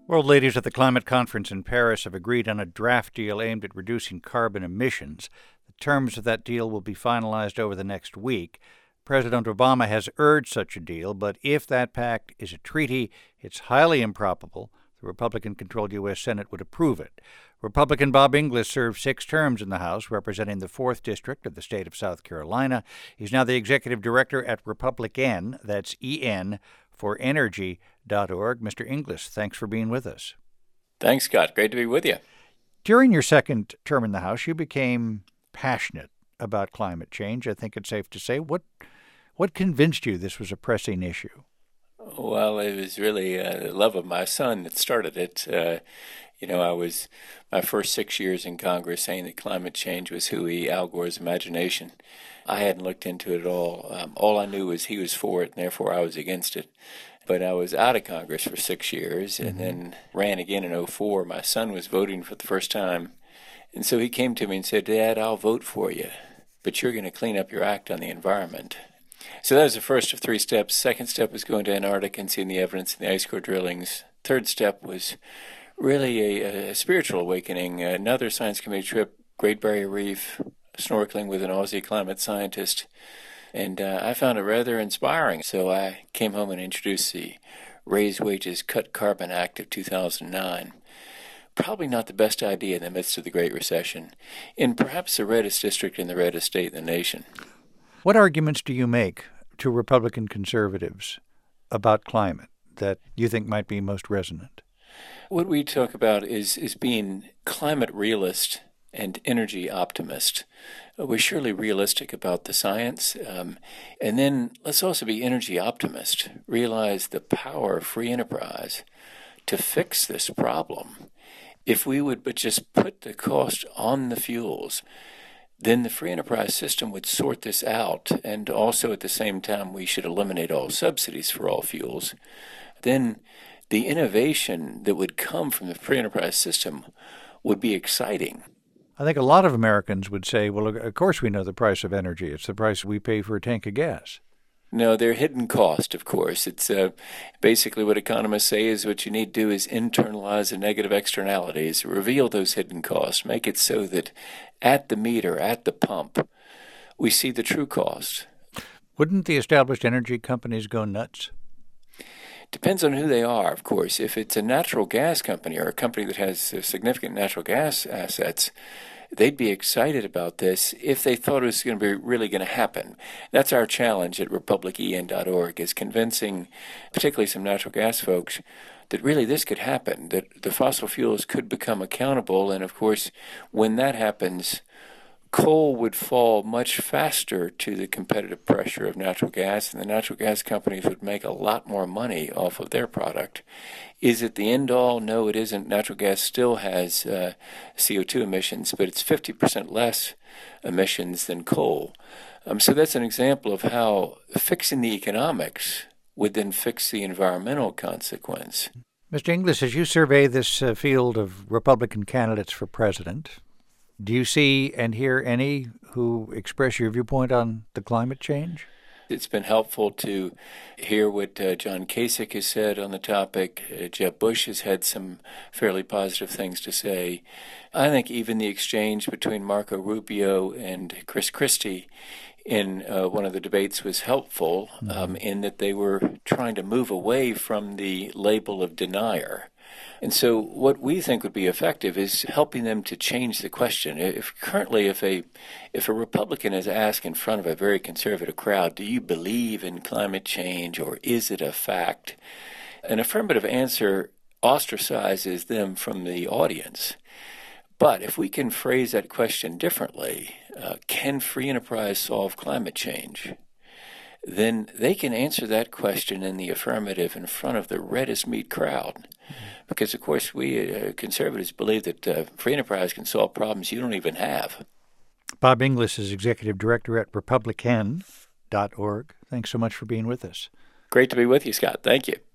World leaders at the climate conference in Paris have agreed on a draft deal aimed at reducing carbon emissions. The terms of that deal will be finalized over the next week. President Obama has urged such a deal, but if that pact is a treaty, it's highly improbable the Republican-controlled U.S. Senate would approve it. Republican Bob Inglis served 6 terms in the House, representing the 4th District of the state of South Carolina. He's now the executive director at Republican, that's E-N, for energy.org. Mr. Inglis, thanks for being with us. Thanks, Scott. Great to be with you. During your 2nd term in the House, you became passionate about climate change. I think it's safe to say. What convinced you this was a pressing issue? Well, it was really the love of my son that started it. I was my first 6 years in Congress saying that climate change was hooey, Al Gore's imagination. I hadn't looked into it at all. All I knew was he was for it, and therefore I was against it. But I was out of Congress for 6 years and then ran again in '04. My son was voting for the first time. And so he came to me and said, "Dad, I'll vote for you, but you're going to clean up your act on the environment." So that was the first of 3 steps. Second step was going to Antarctica and seeing the evidence in the ice core drillings. Third step was really a spiritual awakening. Another science committee trip, Great Barrier Reef, snorkeling with an Aussie climate scientist. And I found it rather inspiring. So I came home and introduced the Raise Wages, Cut Carbon Act of 2009. Probably not the best idea in the midst of the Great Recession, in perhaps the reddest district in the reddest state in the nation. What arguments do you make to Republican conservatives about climate that you think might be most resonant? What we talk about is being climate realist and energy optimist. We're surely realistic about the science, and then let's also be energy optimist, realize the power of free enterprise to fix this problem. If we would but just put the cost on the fuels, then the free enterprise system would sort this out, and also at the same time we should eliminate all subsidies for all fuels. Then the innovation that would come from the free enterprise system would be exciting. I think a lot of Americans would say, well, of course we know the price of energy. It's the price we pay for a tank of gas. No, they're hidden cost, of course. It's basically what economists say is what you need to do is internalize the negative externalities, reveal those hidden costs, make it so that at the meter, at the pump, we see the true cost. Wouldn't the established energy companies go nuts? Depends on who they are, of course. If it's a natural gas company or a company that has significant natural gas assets, they'd be excited about this if they thought it was going to be really going to happen. That's our challenge at republicen.org, is convincing particularly some natural gas folks that really this could happen, that the fossil fuels could become accountable. And of course, when that happens, coal would fall much faster to the competitive pressure of natural gas, and the natural gas companies would make a lot more money off of their product. Is it the end all? No, it isn't. Natural gas still has CO2 emissions, but it's 50% less emissions than coal. So that's an example of how fixing the economics would then fix the environmental consequence. Mr. Inglis, as you survey this field of Republican candidates for president, do you see and hear any who express your viewpoint on the climate change? It's been helpful to hear what John Kasich has said on the topic. Jeb Bush has had some fairly positive things to say. I think even the exchange between Marco Rubio and Chris Christie in one of the debates was helpful in that they were trying to move away from the label of denier. And so what we think would be effective is helping them to change the question. If a Republican is asked in front of a very conservative crowd, do you believe in climate change or is it a fact? An affirmative answer ostracizes them from the audience. But if we can phrase that question differently, can free enterprise solve climate change? Then they can answer that question in the affirmative in front of the reddest meat crowd. Because, of course, we conservatives believe that free enterprise can solve problems you don't even have. Bob Inglis is executive director at Republican.org. Thanks so much for being with us. Great to be with you, Scott. Thank you.